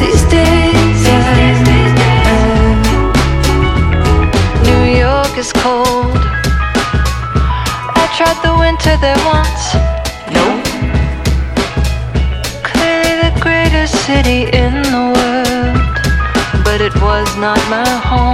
these days. New York is cold. I tried the winter there once. Nope. Clearly the greatest city in the world, but it was not my home.